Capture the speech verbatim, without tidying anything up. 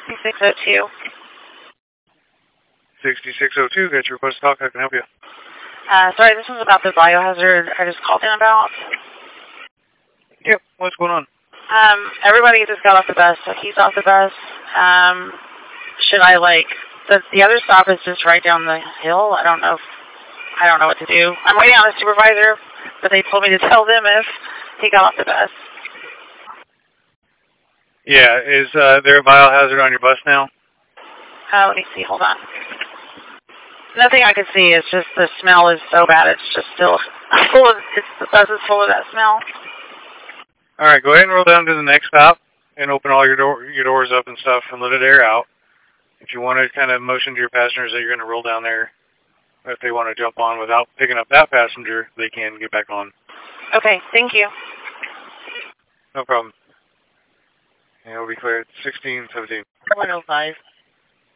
sixty-six oh two. sixty-six oh two, got your request to talk. I can help you. Uh, sorry, this was about the biohazard I just called in about. Yep, what's going on? Um, everybody just got off the bus, so he's off the bus. Um, should I, like, the, the other stop is just right down the hill. I don't know if, I don't know what to do. I'm waiting on a supervisor, but they told me to tell them if he got off the bus. Yeah, is uh, there a biohazard on your bus now? Uh, let me see, hold on. Nothing I can see, it's just the smell is so bad, it's just still full of, it's, the bus is full of that smell. All right, go ahead and roll down to the next stop and open all your door, your doors up and stuff and let it air out. If you want to kind of motion to your passengers that you're going to roll down there, if they want to jump on without picking up that passenger, they can get back on. Okay, thank you. No problem. And it'll be clear at sixteen seventeen. one oh five.